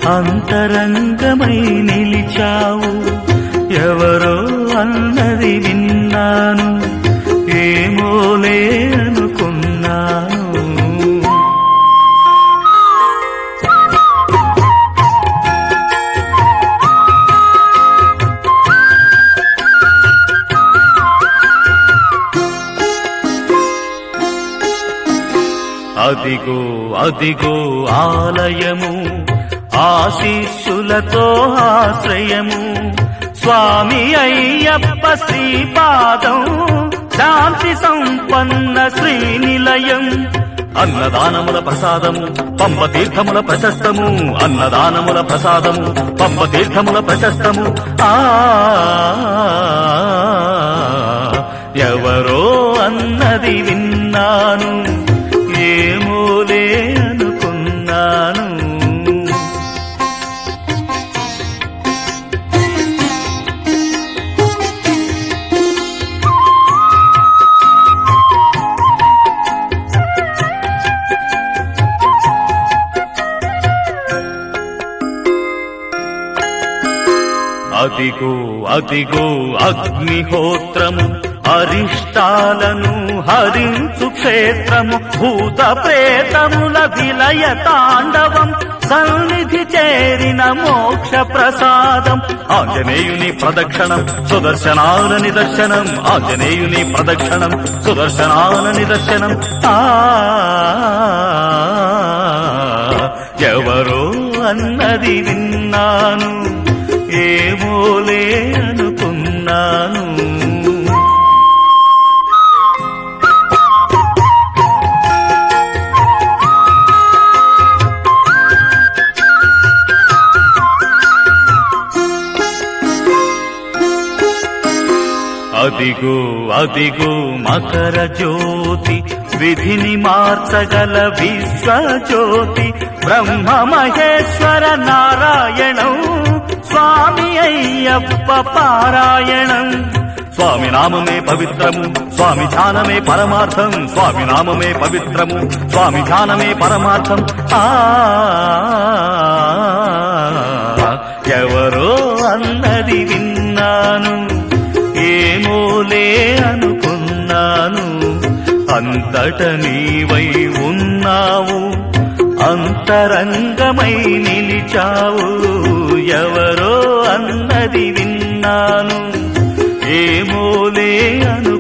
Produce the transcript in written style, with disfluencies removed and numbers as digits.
అంతరంగమై నిలిచావు. ఎవరో అన్నది విన్నాను, ఏమోలే అనుకున్నాను. అదిగో అదిగో ఆలయము, ఆశీస్సులతో ఆశ్రయము. స్వామి అయ్యప్ప శ్రీపాదం, శాంతి సంపన్న శ్రీనిలయం. అన్నదానముల ప్రసాదము, పంప తీర్థముల ప్రశస్తము. అన్నదానముల ప్రసాదము, పంప తీర్థముల ప్రశస్తము. ఎవరో అన్నది విన్నాను, ఏమోలే అనుకున్నాను. అదిగో అదిగో అగ్నిహోత్రము, అరిష్టాలను హరించు క్షేత్రము. భూత ప్రేతముల విలయ తాండవం, సన్నిధి చేరిన మోక్ష ప్రసాదం. ఆంజనేయుని ప్రదక్షిణం, సుదర్శనాల నిదర్శనం. ఆంజనేయుని ప్రదక్షిణం, సుదర్శనాల నిదర్శనం. ఎవరో అన్నది విన్నాను, ఏమోలే అనుకున్నాను. అదిగో అదిగో మకర జ్యోతి, విధిని మార్చగల విశ్వజ్యోతి. బ్రహ్మ మహేశ్వర నారాయణం, స్వామి అయ్యప్ప పారాయణం. స్వామి నామమే పవిత్రము, స్వామి ధ్యానమే పరమార్థం. స్వామి నామమే పవిత్రము, స్వామి ధ్యానమే పరమార్థం. ఎవరో అన్నది విన్నాను, ఏమోలే అనుకున్నాను. అంతట నీవై ఉన్నావు, అంతరంగమై నిలిచావు. ఎవరో అన్నది విన్నాను, ఏమోలే అను